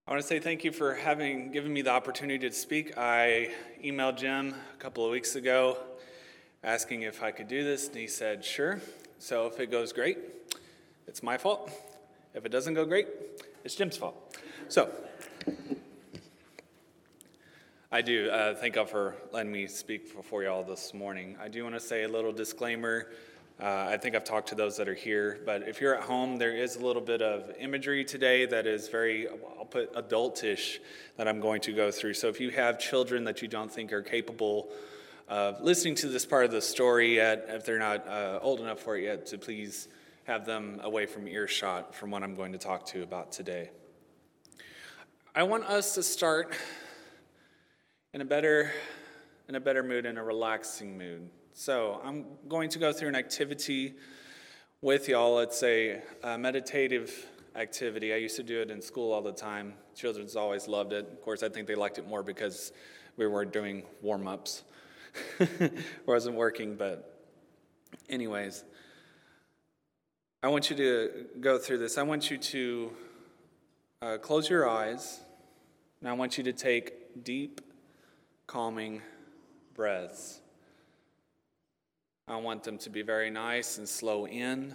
I want to say thank you for given me the opportunity to speak. I emailed Jim a couple of weeks ago asking if I could do this, and he said, sure. So if it goes great, it's my fault. If it doesn't go great, it's Jim's fault. So I do thank y'all for letting me speak before y'all this morning. I do want to say a little disclaimer. I think I've talked to those that are here, but if you're at home, there is a little bit of imagery today that is very, I'll put adultish, that I'm going to go through. So if you have children that you don't think are capable of listening to this part of the story yet, if they're not old enough for it yet, to please have them away from earshot from what I'm going to talk to you about today. I want us to start in a better mood, in a relaxing mood. So I'm going to go through an activity with y'all. It's a meditative activity. I used to do it in school all the time. Children's always loved it. Of course, I think they liked it more because we were doing warm-ups. It wasn't working, but anyways. I want you to go through this. I want you to close your eyes, and I want you to take deep, calming breaths. I want them to be very nice and slow in,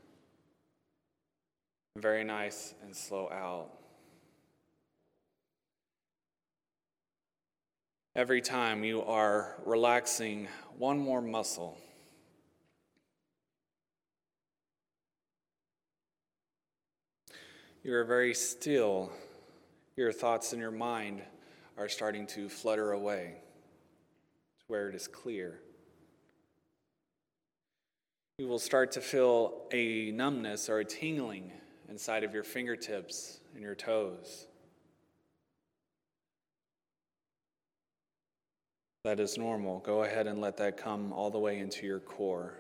very nice and slow out. Every time you are relaxing one more muscle, you are very still. Your thoughts in your mind are starting to flutter away to where it is clear. You will start to feel a numbness or a tingling inside of your fingertips and your toes. That is normal. Go ahead and let that come all the way into your core.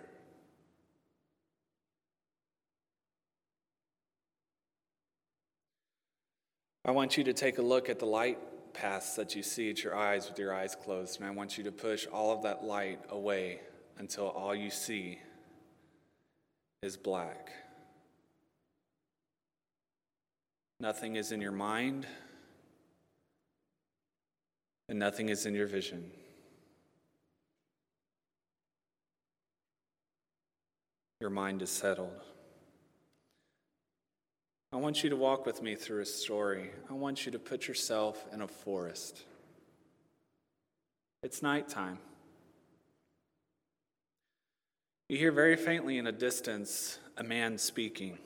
I want you to take a look at the light paths that you see at your eyes with your eyes closed, and I want you to push all of that light away until all you see is black. Nothing is in your mind, and nothing is in your vision. Your mind is settled. I want you to walk with me through a story. I want you to put yourself in a forest. It's nighttime. You hear very faintly in a distance a man speaking.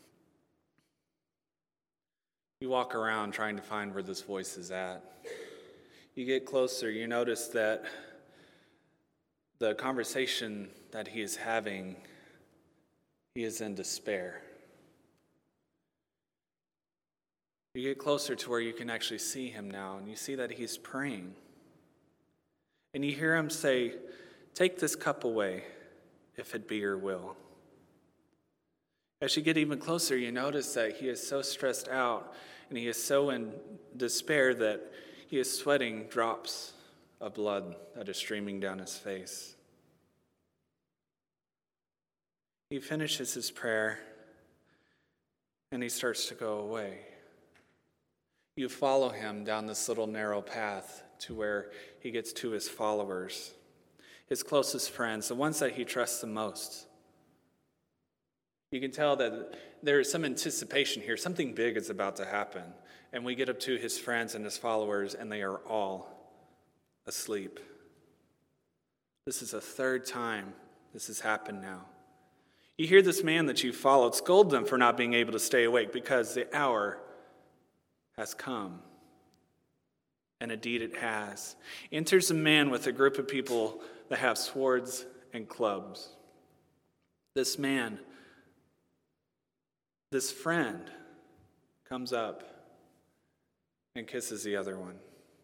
You walk around trying to find where this voice is at. You get closer, you notice that the conversation that he is having, he is in despair. You get closer to where you can actually see him now, and you see that he's praying. And you hear him say, "Take this cup away, if it be your will." As you get even closer, you notice that he is so stressed out and he is so in despair that he is sweating drops of blood that is streaming down his face. He finishes his prayer and he starts to go away. You follow him down this little narrow path to where he gets to his followers, his closest friends, the ones that he trusts the most. You can tell that there is some anticipation here. Something big is about to happen. And we get up to his friends and his followers, and they are all asleep. This is the third time this has happened now. You hear this man that you followed scold them for not being able to stay awake because the hour has come. And indeed it has. Enters a man with a group of people that have swords and clubs. This man, this friend, comes up and kisses the other one.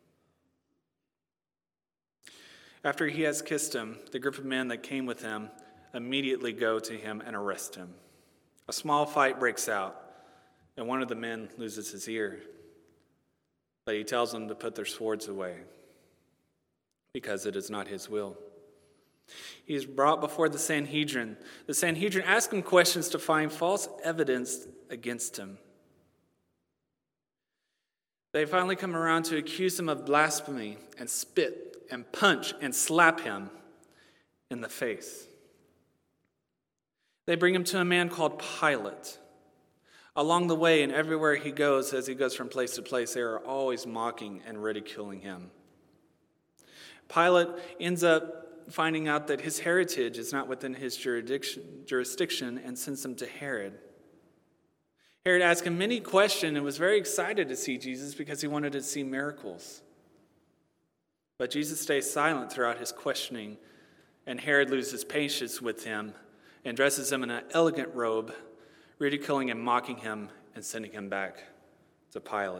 After he has kissed him, the group of men that came with him immediately go to him and arrest him. A small fight breaks out, and one of the men loses his ear. But he tells them to put their swords away because it is not his will. He is brought before the Sanhedrin. The Sanhedrin asks him questions to find false evidence against him. They finally come around to accuse him of blasphemy and spit and punch and slap him in the face. They bring him to a man called Pilate. Along the way and everywhere he goes, as he goes from place to place, they are always mocking and ridiculing him. Pilate ends up finding out that his heritage is not within his jurisdiction and sends him to Herod. Herod asked him many questions and was very excited to see Jesus because he wanted to see miracles. But Jesus stays silent throughout his questioning, and Herod loses patience with him and dresses him in an elegant robe, ridiculing and mocking him and sending him back to Pilate.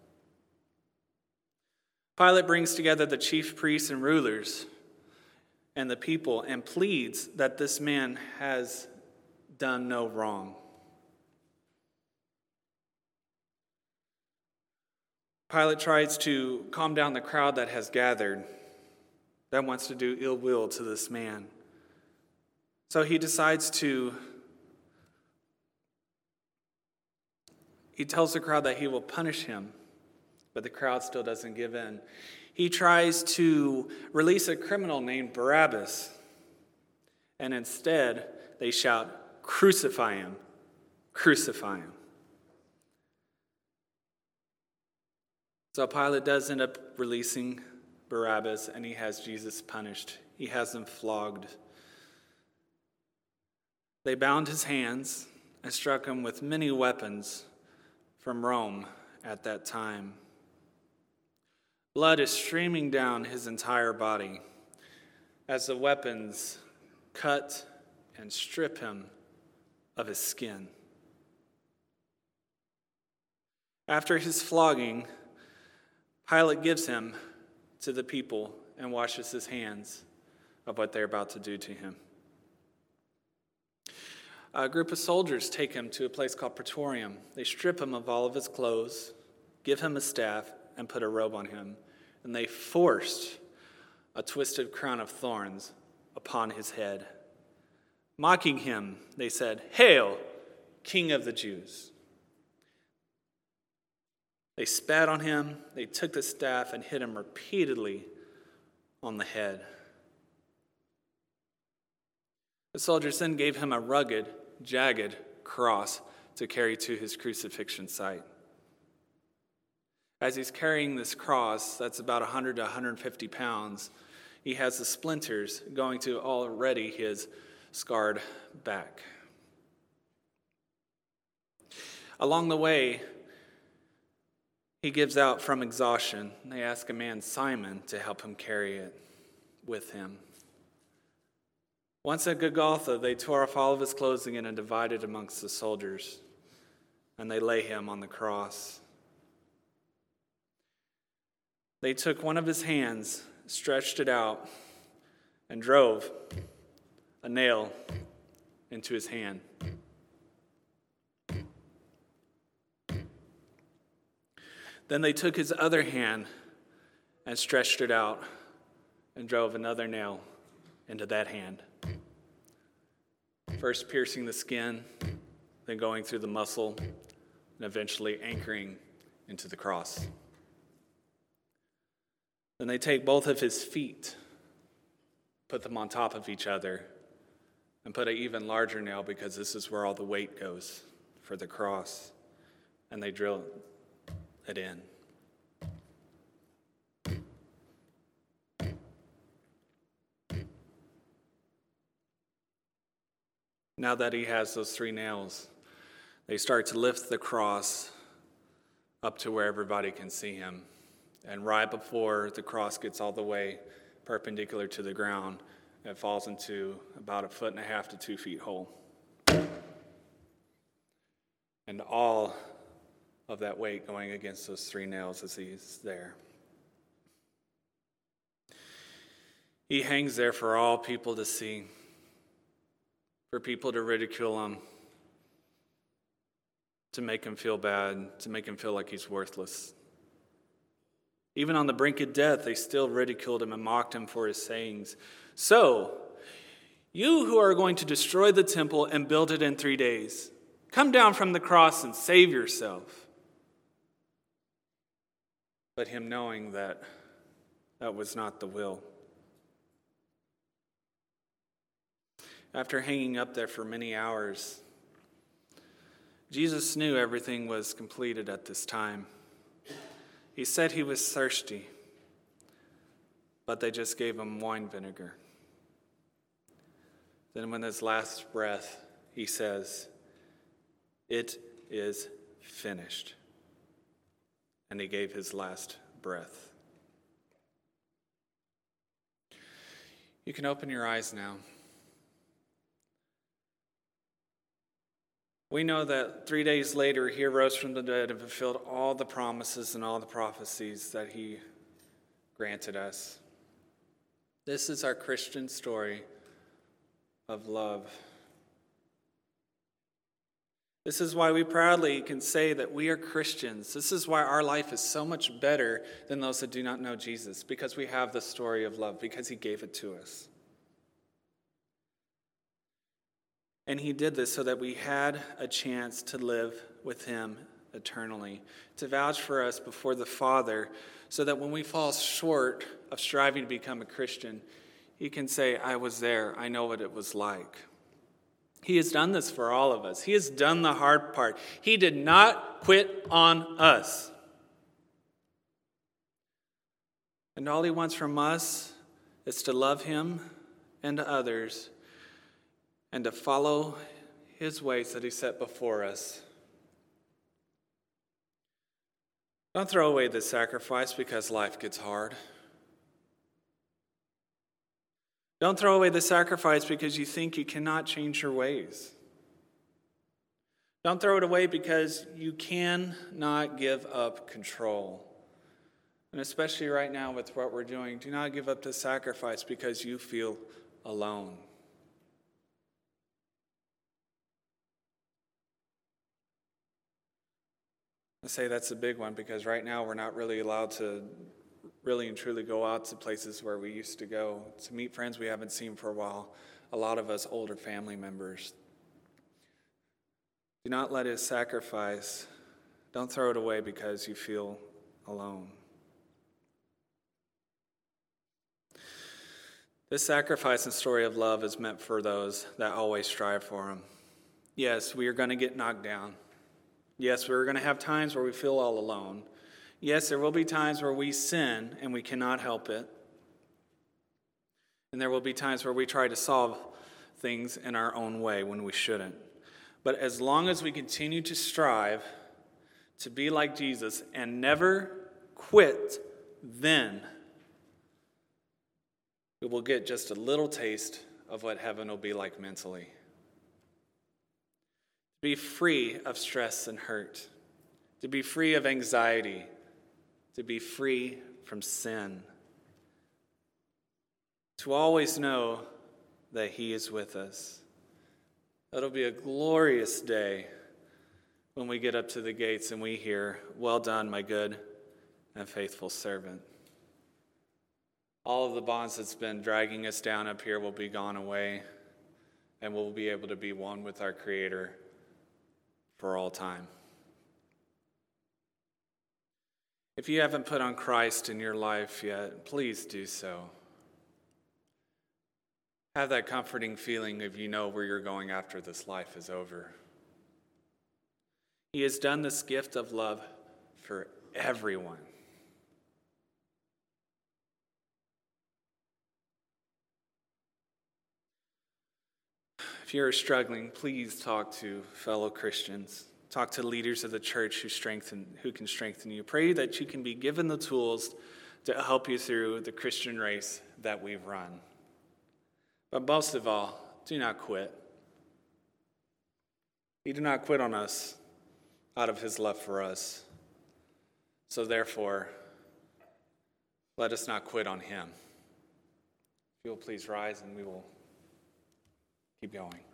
Pilate brings together the chief priests and rulers and the people and pleads that this man has done no wrong. Pilate tries to calm down the crowd that has gathered, that wants to do ill will to this man. So he decides to, he tells the crowd that he will punish him, but the crowd still doesn't give in. He tries to release a criminal named Barabbas, and instead they shout, "Crucify him, crucify him." So Pilate does end up releasing Barabbas, and he has Jesus punished. He has him flogged. They bound his hands and struck him with many weapons from Rome at that time. Blood is streaming down his entire body as the weapons cut and strip him of his skin. After his flogging, Pilate gives him to the people and washes his hands of what they're about to do to him. A group of soldiers take him to a place called Praetorium. They strip him of all of his clothes, give him a staff, and put a robe on him. And they forced a twisted crown of thorns upon his head. Mocking him, they said, "Hail, King of the Jews." They spat on him, they took the staff and hit him repeatedly on the head. The soldiers then gave him a rugged, jagged cross to carry to his crucifixion site. As he's carrying this cross, that's about 100 to 150 pounds, he has the splinters going to already his scarred back. Along the way, he gives out from exhaustion. They ask a man, Simon, to help him carry it with him. Once at Golgotha, they tore off all of his clothing and divided amongst the soldiers, and they lay him on the cross. They took one of his hands, stretched it out, and drove a nail into his hand. Then they took his other hand and stretched it out and drove another nail into that hand. First piercing the skin, then going through the muscle, and eventually anchoring into the cross. Then they take both of his feet, put them on top of each other, and put an even larger nail because this is where all the weight goes for the cross, and they drill it in. Now that he has those 3 nails, they start to lift the cross up to where everybody can see him. And right before the cross gets all the way perpendicular to the ground, it falls into about 1.5 to 2 feet hole. And all of that weight going against those 3 nails as he's there. He hangs there for all people to see, for people to ridicule him, to make him feel bad, to make him feel like he's worthless. Even on the brink of death, they still ridiculed him and mocked him for his sayings. So, you who are going to destroy the temple and build it in 3 days, come down from the cross and save yourself. but him knowing that that was not the will. After hanging up there for many hours, Jesus knew everything was completed at this time. He said he was thirsty, but they just gave him wine vinegar. Then with his last breath, he says, "It is finished." And he gave his last breath. You can open your eyes now. We know that 3 days later, he arose from the dead and fulfilled all the promises and all the prophecies that he granted us. This is our Christian story of love. This is why we proudly can say that we are Christians. This is why our life is so much better than those that do not know Jesus, because we have the story of love, because he gave it to us. And he did this so that we had a chance to live with him eternally, to vouch for us before the Father, so that when we fall short of striving to become a Christian, he can say, "I was there. I know what it was like." He has done this for all of us. He has done the hard part. He did not quit on us. And all he wants from us is to love him and others and to follow his ways that he set before us. Don't throw away this sacrifice because life gets hard. Don't throw away the sacrifice because you think you cannot change your ways. Don't throw it away because you cannot give up control. And especially right now with what we're doing, do not give up the sacrifice because you feel alone. I say that's a big one because right now we're not really allowed to really and truly go out to places where we used to go, to meet friends we haven't seen for a while, a lot of us older family members. Do not let his sacrifice, don't throw it away because you feel alone. This sacrifice and story of love is meant for those that always strive for him. Yes, we are going to get knocked down. Yes, we're going to have times where we feel all alone. Yes, there will be times where we sin and we cannot help it. And there will be times where we try to solve things in our own way when we shouldn't. But as long as we continue to strive to be like Jesus and never quit, then we will get just a little taste of what heaven will be like mentally. Be free of stress and hurt, to be free of anxiety, to be free from sin, to always know that he is with us. It'll be a glorious day when we get up to the gates and we hear, "Well done, my good and faithful servant." All of the bonds that's been dragging us down up here will be gone away, and we'll be able to be one with our Creator for all time. If you haven't put on Christ in your life yet, please do so. Have that comforting feeling of you know where you're going after this life is over. He has done this gift of love for everyone. If you're struggling, please talk to fellow Christians. Talk to leaders of the church who can strengthen you. Pray that you can be given the tools to help you through the Christian race that we've run. But most of all, do not quit. He did not quit on us out of his love for us. So therefore, let us not quit on him. If you will please rise and we will keep going.